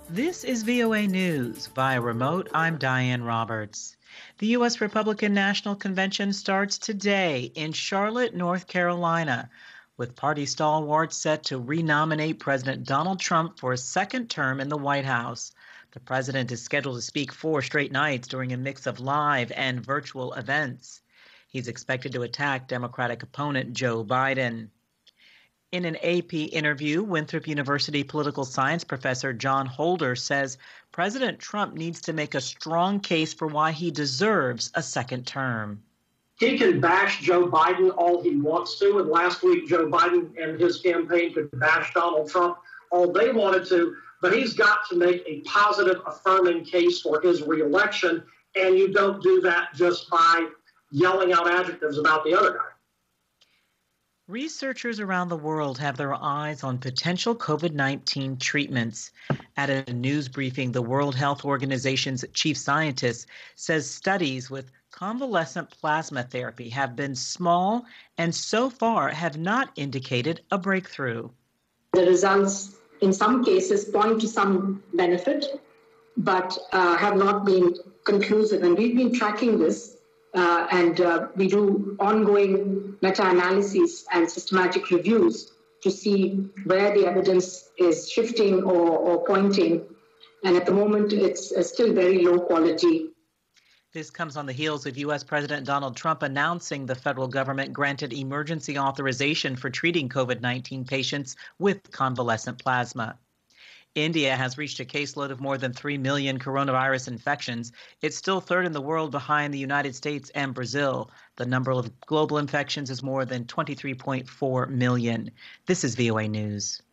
This is VOA News. Via remote, I'm Diane Roberts. The U.S. Republican National Convention starts today in Charlotte, North Carolina, with party stalwarts set to renominate President Donald Trump for a second term in the White House. The president is scheduled to speak 4 straight nights during a mix of live and virtual events. He's expected to attack Democratic opponent Joe Biden. In an AP interview, Winthrop University political science professor John Holder says President Trump needs to make a strong case for why he deserves a second term. He can bash Joe Biden all he wants to, and last week Joe Biden and his campaign could bash Donald Trump all they wanted to, but he's got to make a positive, affirming case for his reelection, and you don't do that just by yelling out adjectives about the other guy. Researchers around the world have their eyes on potential COVID-19 treatments. At a news briefing, the World Health Organization's chief scientist says studies with convalescent plasma therapy have been small and so far have not indicated a breakthrough. The results in some cases point to some benefit, but have not been conclusive. And we've been tracking this. And we do ongoing meta-analyses and systematic reviews to see where the evidence is shifting or pointing. And at the moment, it's still very low quality. This comes on the heels of U.S. President Donald Trump announcing the federal government granted emergency authorization for treating COVID-19 patients with convalescent plasma. India has reached a caseload of more than 3 million coronavirus infections. It's still third in the world behind the United States and Brazil. The number of global infections is more than 23.4 million. This is VOA News.